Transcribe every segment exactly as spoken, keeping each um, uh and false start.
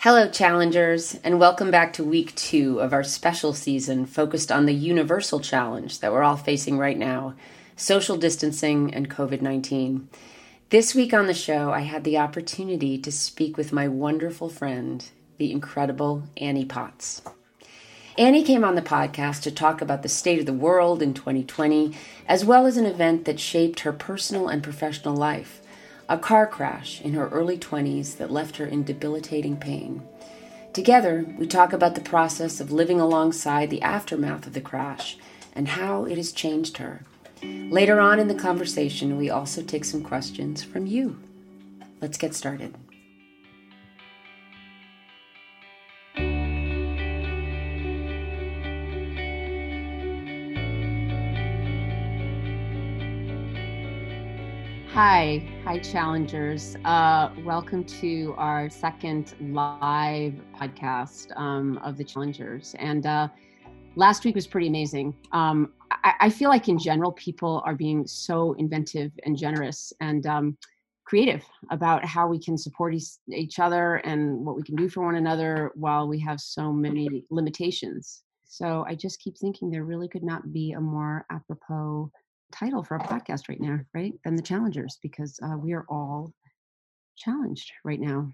Hello, challengers, and welcome back to week two of our special season focused on the universal challenge that we're all facing right now, social distancing and covid nineteen. This week on the show, I had the opportunity to speak with my wonderful friend, the incredible Annie Potts. Annie came on the podcast to talk about the state of the world in twenty twenty, as well as an event that shaped her personal and professional life. A car crash in her early twenties that left her in debilitating pain. Together, we talk about the process of living alongside the aftermath of the crash and how it has changed her. Later on in the conversation, we also take some questions from you. Let's get started. Hi, hi challengers. Uh, welcome to our second live podcast um, of the challengers. And uh, last week was pretty amazing. Um, I, I feel like in general, people are being so inventive and generous and um, creative about how we can support each, each other and what we can do for one another while we have so many limitations. So I just keep thinking there really could not be a more apropos title for our podcast right now, right? Than the challengers, because uh, we are all challenged right now.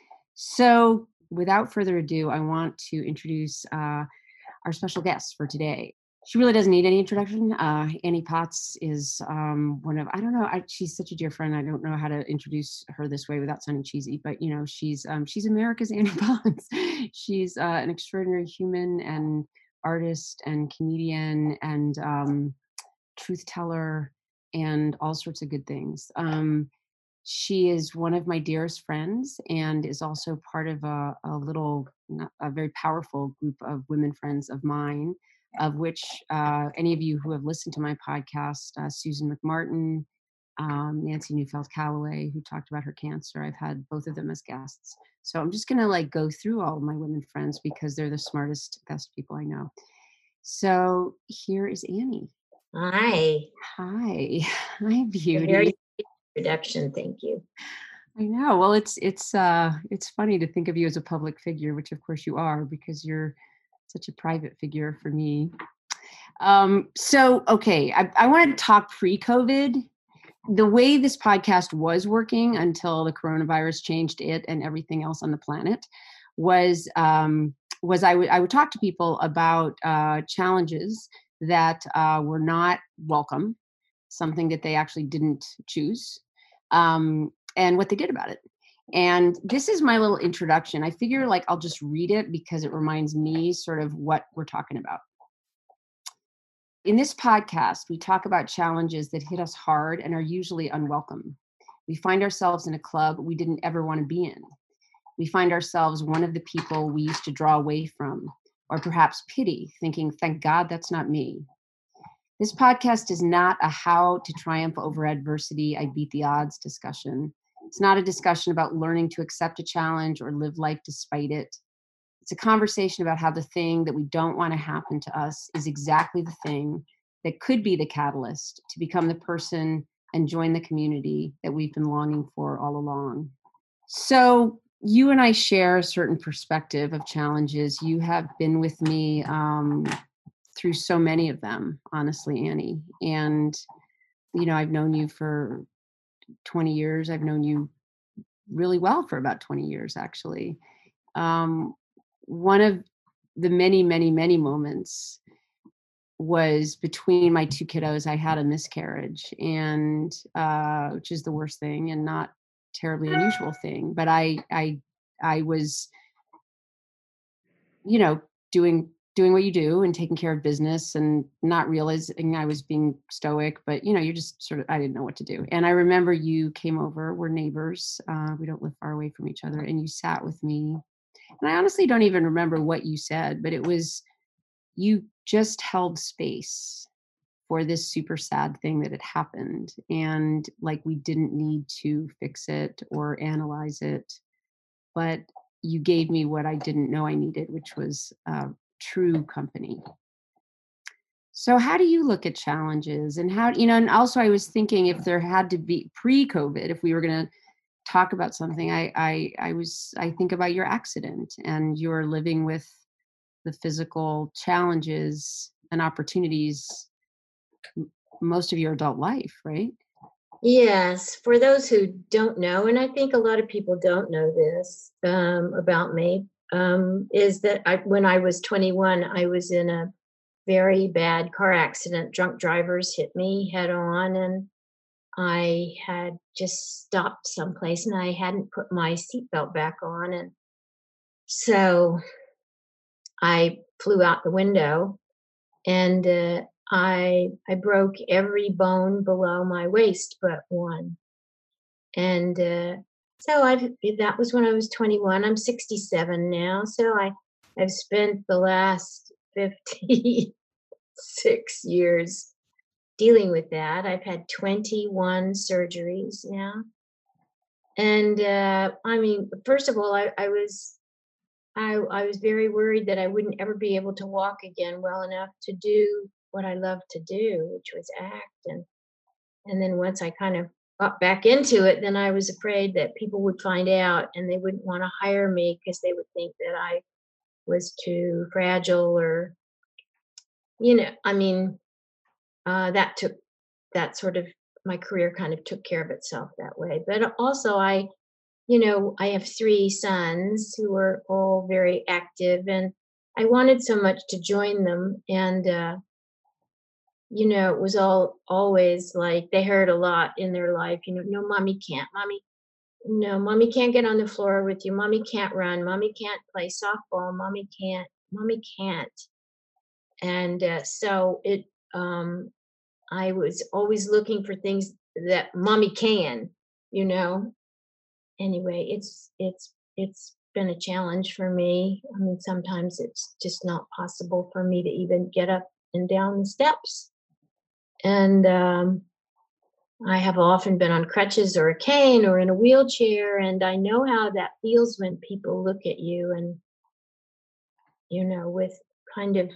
So without further ado, I want to introduce uh, our special guest for today. She really doesn't need any introduction. Uh, Annie Potts is um, one of, I don't know, I, she's such a dear friend. I don't know how to introduce her this way without sounding cheesy, but you know, she's um, she's America's Annie Potts. She's uh, an extraordinary human and artist and comedian and um, truth teller and all sorts of good things. Um, she is one of my dearest friends and is also part of a, a little, a very powerful group of women friends of mine, of which uh, any of you who have listened to my podcast, uh, Susan McMartin, um, Nancy Neufeld-Callaway, who talked about her cancer, I've had both of them as guests. So I'm just gonna like go through all of my women friends because they're the smartest, best people I know. So here is Annie. Hi. Hi. Hi, beauty. Very introduction. Thank you. I know. Well, it's it's uh it's funny to think of you as a public figure, which of course you are because you're such a private figure for me. Um, so okay, I, I want to talk pre-COVID. The way this podcast was working until the coronavirus changed it and everything else on the planet was um, was I would I would talk to people about uh, challenges that uh, were not welcome, something that they actually didn't choose, um, and what they did about it. And this is my little introduction. I figure like I'll just read it because it reminds me sort of what we're talking about. In this podcast, we talk about challenges that hit us hard and are usually unwelcome. We find ourselves in a club we didn't ever want to be in. We find ourselves one of the people we used to draw away from, or perhaps pity, thinking, thank God that's not me. This podcast is not a how to triumph over adversity, I beat the odds discussion. It's not a discussion about learning to accept a challenge or live life despite it. It's a conversation about how the thing that we don't want to happen to us is exactly the thing that could be the catalyst to become the person and join the community that we've been longing for all along. So you and I share a certain perspective of challenges. You have been with me um, through so many of them, honestly, Annie. And, you know, I've known you for twenty years. I've known you really well for about twenty years, actually. Um, one of the many, many, many moments was between my two kiddos. I had a miscarriage, and uh, which is the worst thing and not terribly unusual thing. But I, I, I was, you know, doing doing what you do and taking care of business and not realizing I was being stoic. But you know, you're just sort of, I didn't know what to do. And I remember you came over. We're neighbors. Uh, we don't live far away from each other, and you sat with me. And I honestly don't even remember what you said, but it was, you just held space for this super sad thing that had happened. And like, we didn't need to fix it or analyze it, but you gave me what I didn't know I needed, which was uh, true company. So how do you look at challenges and how, you know, and also I was thinking if there had to be pre-COVID, if we were going to talk about something, I, I, I was, I think about your accident and you're living with the physical challenges and opportunities m- most of your adult life, right? Yes, for those who don't know, and I think a lot of people don't know this um, about me, um, is that I, when I was twenty-one, I was in a very bad car accident. Drunk drivers hit me head on, and I had just stopped someplace and I hadn't put my seatbelt back on. And so I flew out the window and uh, I I broke every bone below my waist but one. And uh, so I've that was when I was twenty-one. I'm sixty-seven now, so I I've spent the last fifty-six years dealing with that. I've had twenty-one surgeries now. And uh, I mean, first of all, I, I was I, I was very worried that I wouldn't ever be able to walk again well enough to do what I love to do, which was act. And and then once I kind of got back into it, then I was afraid that people would find out and they wouldn't want to hire me because they would think that I was too fragile or, you know, I mean, uh, that took that sort of my career kind of took care of itself that way. But also, I you know, I have three sons who are all very active, and I wanted so much to join them. And, uh, you know, it was all always like they heard a lot in their life, you know, no, mommy can't, mommy, no, mommy can't get on the floor with you, mommy can't run, mommy can't play softball, mommy can't, mommy can't. And uh, so it, um, I was always looking for things that mommy can, you know, anyway, it's it's it's been a challenge for me. I mean, sometimes it's just not possible for me to even get up and down the steps. And um, I have often been on crutches or a cane or in a wheelchair, and I know how that feels when people look at you and, you know, with kind of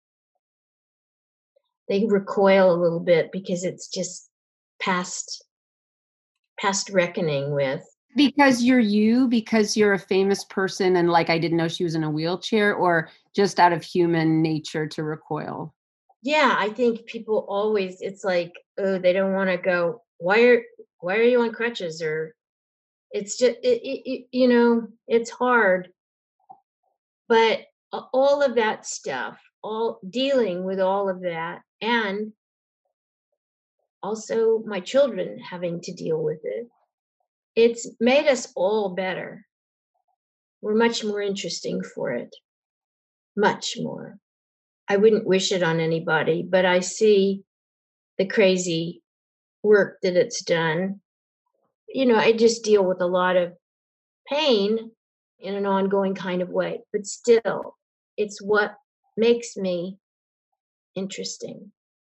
they recoil a little bit because it's just past past reckoning with. Because you're you, because you're a famous person and like I didn't know she was in a wheelchair, or just out of human nature to recoil? Yeah, I think people always it's like, oh, they don't wanna go, "Why are why are you on crutches?" Or it's just it it it you know, it's hard, but a all of that stuff, all dealing with all of that, and also my children having to deal with it, it's made us all better. We're much more interesting for it, much more. I wouldn't wish it on anybody, but I see the crazy work that it's done. You know, I just deal with a lot of pain in an ongoing kind of way, but still, it's what makes me interesting.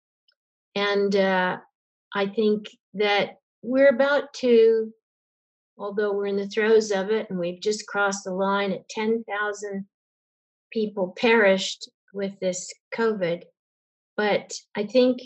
And uh, I think that we're about to, although we're in the throes of it and we've just crossed the line at ten thousand people perished with this COVID, but I think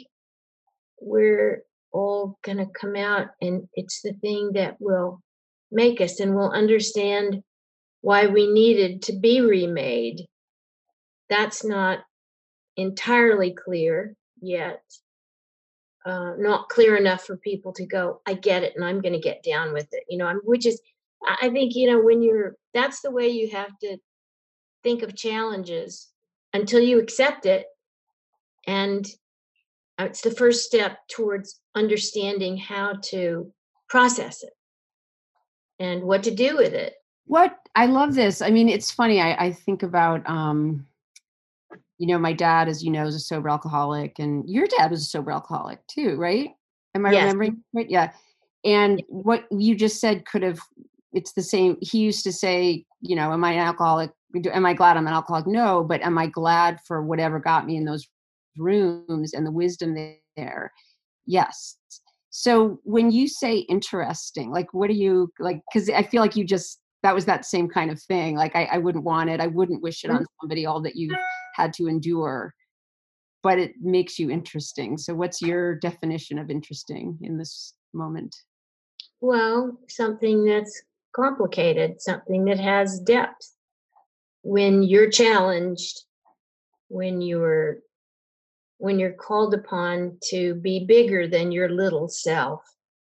we're all going to come out and it's the thing that will make us and we'll understand why we needed to be remade. That's not entirely clear yet. Uh, not clear enough for people to go, I get it, and I'm going to get down with it. You know, I'm, which is, I I think, you know, when you're, that's the way you have to think of challenges until you accept it. And uh, it's the first step towards understanding how to process it and what to do with it. What I love this. I mean, it's funny. I, I think about, um, you know, my dad, as you know, is a sober alcoholic, and your dad was a sober alcoholic too, right? Am I Yes. remembering right? Yeah. And what you just said could have, it's the same. He used to say, you know, am I an alcoholic? Am I glad I'm an alcoholic? No, but am I glad for whatever got me in those rooms and the wisdom there? Yes. So when you say interesting, like what do you like? Because I feel like you just that was that same kind of thing. Like I, I wouldn't want it. I wouldn't wish it Mhm. on somebody all that you've had to endure, but it makes you interesting. So what's your definition of interesting in this moment? Well, something that's complicated, something that has depth. When you're challenged, when you're when you're called upon to be bigger than your little self,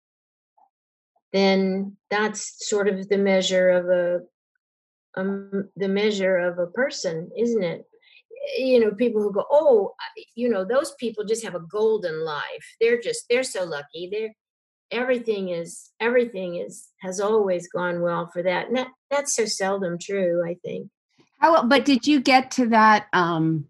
then that's sort of the measure of a um, the measure of a person, isn't it? You know, people who go, oh, I- you know, those people just have a golden life. They're just they're so lucky. They're everything is everything is has always gone well for that. And that that's so seldom true, I think. How, but did you get to that? Um,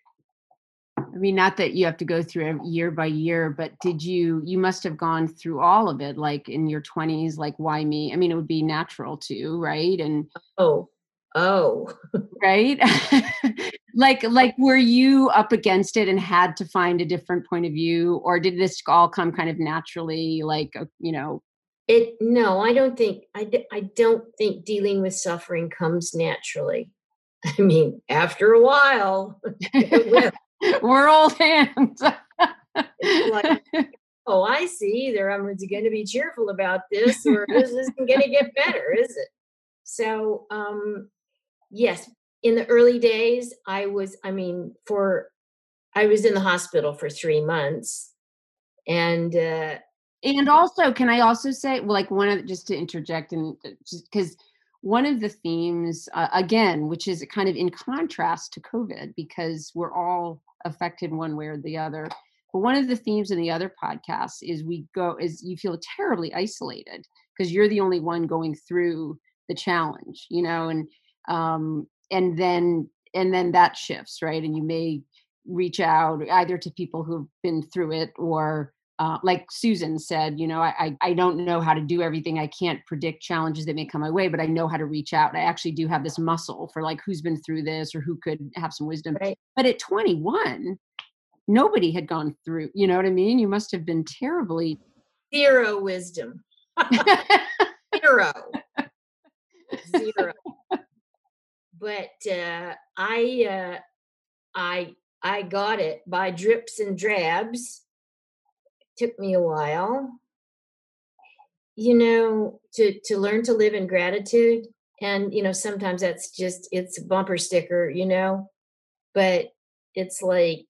I mean, not that you have to go through ev- year by year, but did you, you must have gone through all of it, like in your twenties, like why me? I mean, it would be natural to, right? And Oh, oh. right? Like like were you up against it and had to find a different point of view, or did this all come kind of naturally, like, uh, you know? It no, I don't think I d- I don't think dealing with suffering comes naturally. I mean, after a while, it will. We're old hands. It's like, oh, I see. Either I'm going to be cheerful about this, or this isn't going to get better, is it? So, um, yes, in the early days, I was. I mean, for I was in the hospital for three months, and uh, And also, can I also say, well, like one of, just to interject and uh, just because one of the themes, uh, again, which is kind of in contrast to COVID, because we're all affected one way or the other. But one of the themes in the other podcasts is we go, is you feel terribly isolated because you're the only one going through the challenge, you know, and, um, and then, and then that shifts, right? And you may reach out either to people who've been through it or, uh, like Susan said, you know, I, I I don't know how to do everything. I can't predict challenges that may come my way, but I know how to reach out. I actually do have this muscle for like who's been through this or who could have some wisdom. right, But at twenty-one, nobody had gone through. You know what I mean? You must have been terribly. zero wisdom, zero, zero. But uh, I uh, I I got it by drips and drabs. Took me a while, you know, to to learn to live in gratitude. And you know, sometimes that's just it's a bumper sticker, you know. But it's like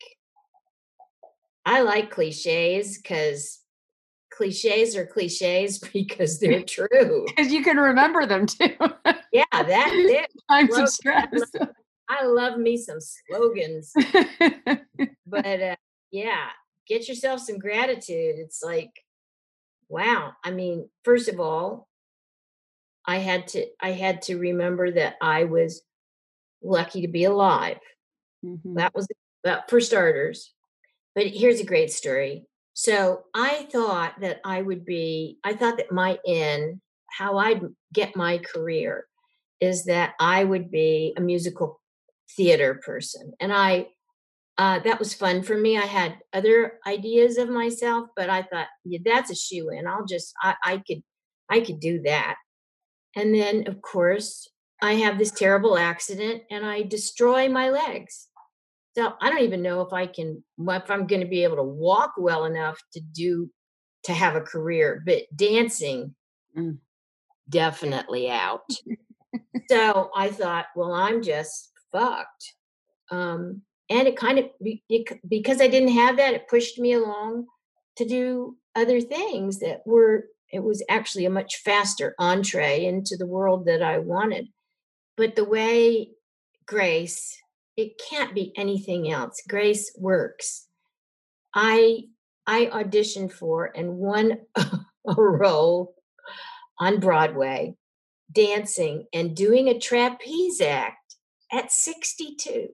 I like cliches because cliches are cliches because they're true. Because you can remember them too. Yeah, that's it. Times of Slogan. I stress. love, I love me some slogans. But uh, yeah, get yourself some gratitude. It's like, wow. I mean, first of all, I had to I had to remember that I was lucky to be alive. Mhm. That was that for starters. But here's a great story. So I thought that I would be, I thought that my in, how I'd get my career is that I would be a musical theater person. And I, uh, that was fun for me. I had other ideas of myself, but I thought, yeah, that's a shoe in. I'll just, I, I could, I could do that. And then, of course, I have this terrible accident and I destroy my legs. So I don't even know if I can if I'm gonna be able to walk well enough to do to have a career, but dancing, Mm. definitely out. So I thought, well, I'm just fucked. Um, and it kind of be, it, c- because I didn't have that, it pushed me along to do other things that were. It was actually a much faster entree into the world that I wanted. But the way Grace, it can't be anything else. Grace works. I I auditioned for and won a role on Broadway, dancing and doing a trapeze act at sixty-two.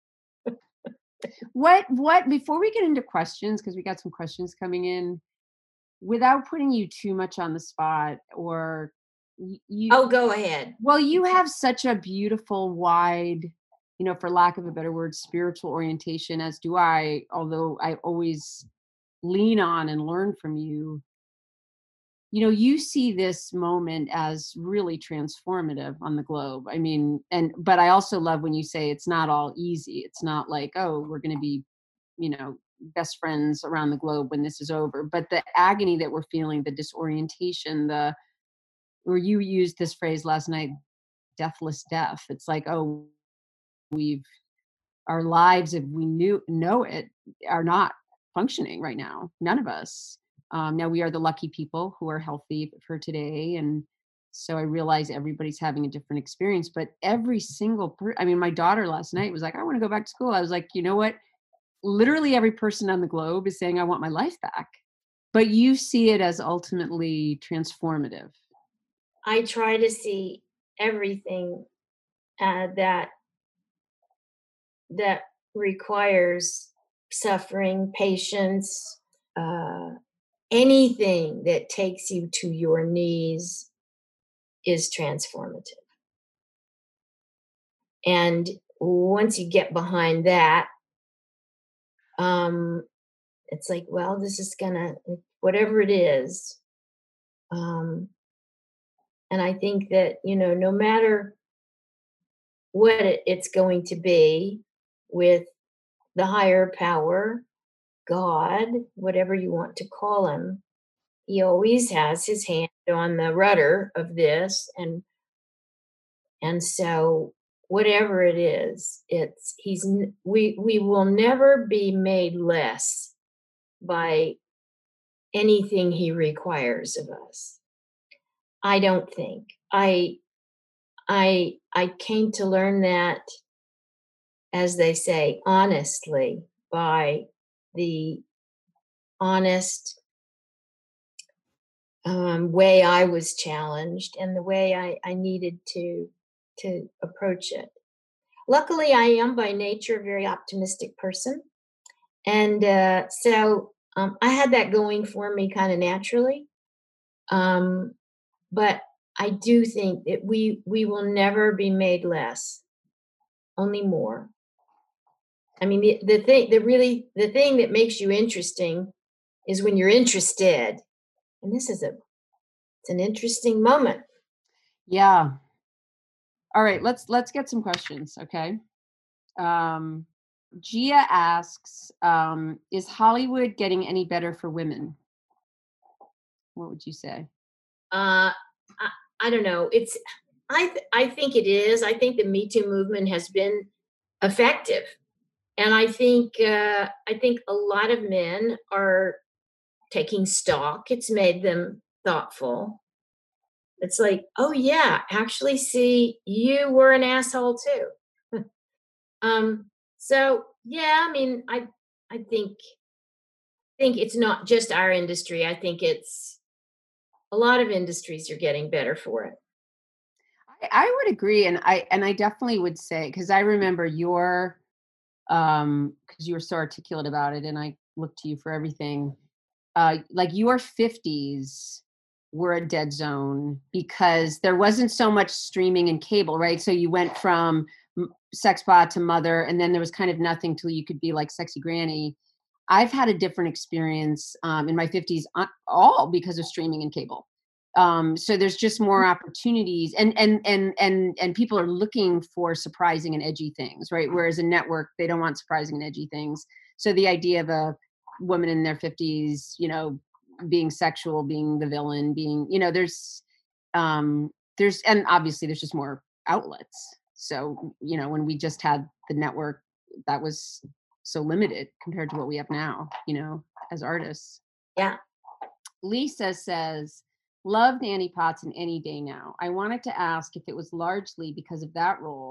What what before we get into questions, because we got some questions coming in, without putting you too much on the spot, or y- you, Oh, go ahead. well, you have such a beautiful wide, you know, for lack of a better word, spiritual orientation, as do I, although I always lean on and learn from you. You know, you see this moment as really transformative on the globe. I mean, and but I also love when you say it's not all easy. It's not like, oh, we're going to be, you know, best friends around the globe when this is over. But the agony that we're feeling, the disorientation, the, or you used this phrase last night, deathless death. It's like, oh, we've, our lives, if we knew know it, are not functioning right now. None of us. Um, now we are the lucky people who are healthy for today, and so I realize everybody's having a different experience. But every single per- I mean, my daughter last night was like, "I want to go back to school." I was like, "You know what? Literally every person on the globe is saying I want my life back." But you see it as ultimately transformative. I try to see everything uh, that that requires suffering, patience, uh, anything that takes you to your knees is transformative. And once you get behind that, um, it's like, well, this is gonna, whatever it is. Um, and I think that, you know, no matter what it, it's going to be with the higher power, God, whatever you want to call him, he always has his hand on the rudder of this. And and so whatever it is, it's he's n- we we will never be made less by anything he requires of us. I don't think. I I I came to learn that, as they say, honestly, by the honest um, way I was challenged and the way I, I needed to to approach it. Luckily, I am by nature a very optimistic person, and uh, so um, I had that going for me kind of naturally. Um, but I do think that we we will never be made less, only more. I mean, the, the thing, the really, the thing that makes you interesting is when you're interested. And this is a, it's an interesting moment. Yeah. All right, let's let's get some questions, okay? Um, Gia asks, um, is Hollywood getting any better for women? What would you say? Uh, I, I don't know. It's, I, th- I think it is. I think the Me Too movement has been effective. And I think, uh, I think a lot of men are taking stock. It's made them thoughtful. It's like, oh yeah, actually, see, you were an asshole too. um, so yeah, I mean, I I think think it's not just our industry. I think it's a lot of industries are getting better for it. I, I would agree, and I and I definitely would say, because I remember your, um because you were so articulate about it, and I look to you for everything. Uh, like your fifties were a dead zone because there wasn't so much streaming and cable, right? So you went from m- sex bot to mother, and then there was kind of nothing till you could be like sexy granny. I've had a different experience um, in my fifties, uh, all because of streaming and cable. Um, so there's just more opportunities, and and and and and people are looking for surprising and edgy things, right? Whereas a network, they don't want surprising and edgy things. So the idea of a woman in their fifties, you know, being sexual, being the villain, being, you know, there's um there's and obviously there's just more outlets. So, you know, when we just had the network, that was so limited compared to what we have now, you know, as artists. Yeah. Lisa says, love Annie Potts in Any Day Now. I wanted to ask if it was largely because of that role,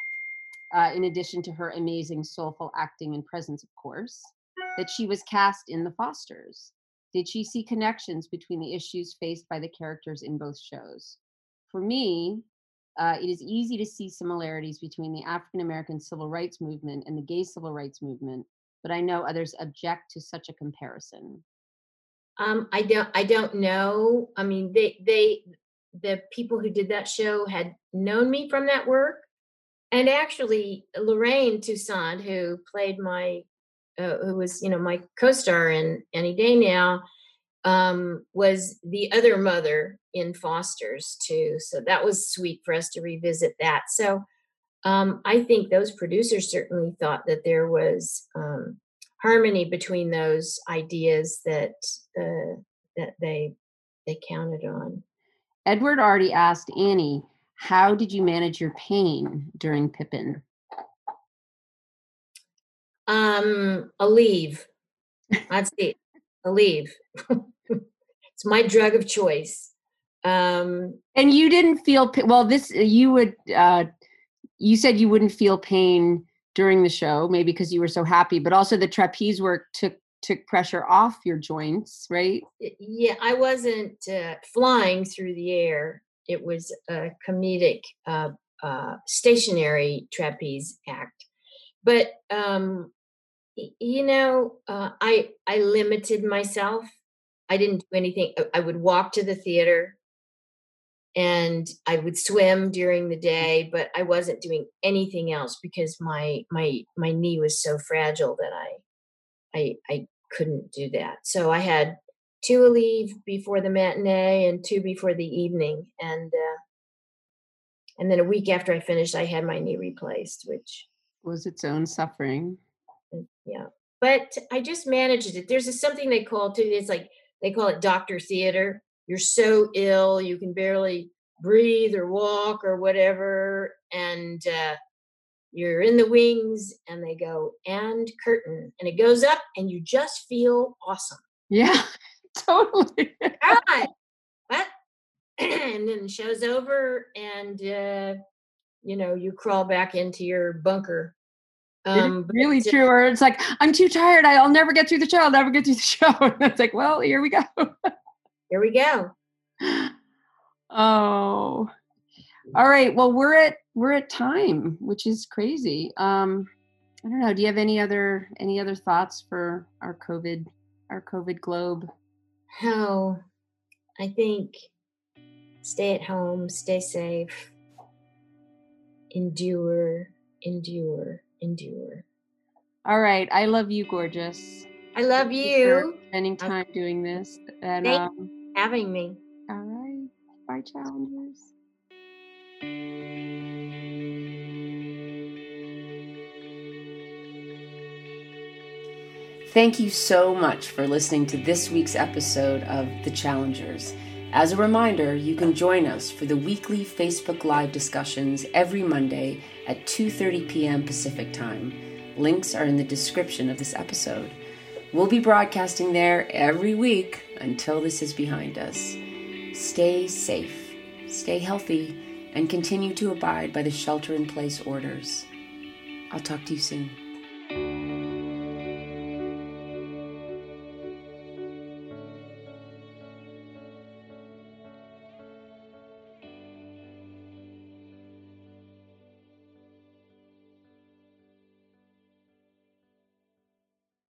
uh, in addition to her amazing soulful acting and presence, of course, that she was cast in The Fosters. Did she see connections between the issues faced by the characters in both shows? For me, uh, it is easy to see similarities between the African American civil rights movement and the gay civil rights movement, but I know others object to such a comparison. Um, I don't I don't know. I mean, they they the people who did that show had known me from that work. And actually Lorraine Toussaint, who played my uh, who was, you know, my co-star in Any Day Now, um, was the other mother in Foster's too. So that was sweet for us to revisit that. So um, I think those producers certainly thought that there was um, harmony between those ideas that uh, that they they counted on. Edward already asked Annie, how did you manage your pain during Pippin? Um, Aleve. That's it. Aleve. It's my drug of choice. Um, And you didn't feel pa- well. This you would. Uh, you said you wouldn't feel pain during the show, maybe because you were so happy, but also the trapeze work took took pressure off your joints, right? yeah, I wasn't uh, flying through the air. It was a comedic, uh, uh, stationary trapeze act. But um, y- you know, uh, I I limited myself. I didn't do anything. I I would walk to the theater and I would swim during the day, but I wasn't doing anything else because my my my knee was so fragile that I I I couldn't do that. So I had two a leave before the matinee and two before the evening, and uh, and then a week after I finished, I had my knee replaced, which Was its own suffering. mm, yeah. But I just managed it. There's a, something they call too. It's like they call it doctor theater. You're so ill you can barely breathe or walk or whatever, and uh, you're in the wings, and they go and curtain, and it goes up, and you just feel awesome. Yeah, totally. God, what? And then the show's over, and uh, you know you crawl back into your bunker. It is Um, really but, true. Or it's like, I'm too tired. I'll never get through the show. I'll never get through the show. And it's like, well, here we go. uh, here we go. Oh, all right. Well, we're at we're at time, which is crazy. Um, I don't know. Do you have any other any other thoughts for our COVID our COVID globe? Oh, I think stay at home, stay safe, endure, endure, endure. All right. I love you, gorgeous. I love Thank you for you. spending Uh, time doing this. And Thank you um, for having me. all right. Bye, challengers. Thank you so much for listening to this week's episode of The Challengers. As a reminder, you can join us for the weekly Facebook Live discussions every Monday at two thirty p.m. Pacific Time. Links are in the description of this episode. We'll be broadcasting there every week until this is behind us. Stay safe, stay healthy, and continue to abide by the shelter-in-place orders. I'll talk to you soon.